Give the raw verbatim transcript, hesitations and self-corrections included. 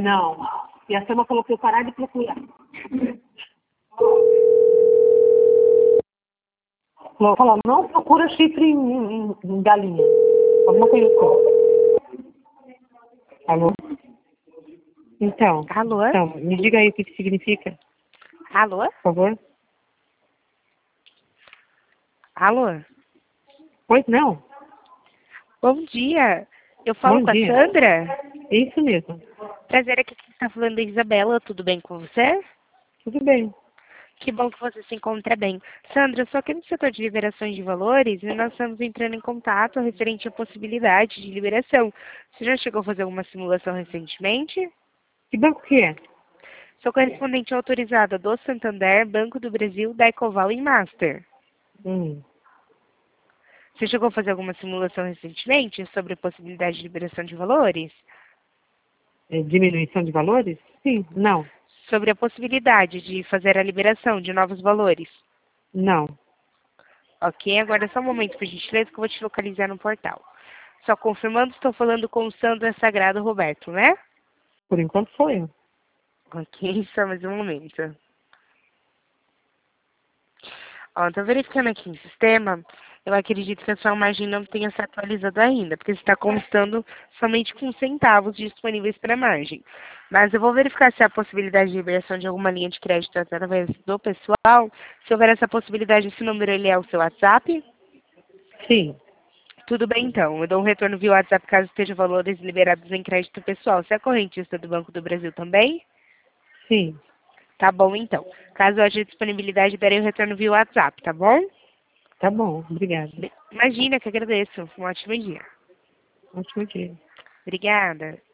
Não. E a Sama falou que eu parar de procurar. Falou, falou, não procura chifre em, em, em galinha. Alguma coisa assim. Alô? Então, Alô? então, me diga aí o que, que significa, Alô? por favor. Alô? Pois não. Bom dia. Eu falo Bom com a dia. Sandra. É isso mesmo. Prazer, aqui quem está falando é a Isabela. Tudo bem com você? Tudo bem. Que bom que você se encontra bem. Sandra, eu sou aqui no setor de liberações de valores e nós estamos entrando em contato referente à possibilidade de liberação. Você já chegou a fazer alguma simulação recentemente? Que banco que é? Sou correspondente autorizada do Santander, Banco do Brasil, da Ecoval e Master. Hum. Você chegou a fazer alguma simulação recentemente sobre a possibilidade de liberação de valores? É diminuição de valores? Sim. Não. Sobre a possibilidade de fazer a liberação de novos valores? Não. Ok, agora só um momento, por gentileza, que eu vou te localizar no portal. Só confirmando, estou falando com o Sandra Sagrado Roberto, né? Por enquanto sou eu. Ok, só mais um momento. Ó, tô verificando aqui no sistema, eu acredito que a sua margem não tenha se atualizado ainda, porque está constando somente com centavos disponíveis para margem. Mas eu vou verificar se há possibilidade de liberação de alguma linha de crédito através do pessoal. Se houver essa possibilidade, esse número ele é o seu WhatsApp? Sim. Tudo bem, então. Eu dou um retorno via WhatsApp caso esteja valores liberados em crédito pessoal. Você é correntista do Banco do Brasil também? Sim. Tá bom, então. Caso haja disponibilidade, darei o retorno via WhatsApp, tá bom? Tá bom. Obrigada. Imagina que agradeço. Um ótimo dia. Ótimo dia. Obrigada.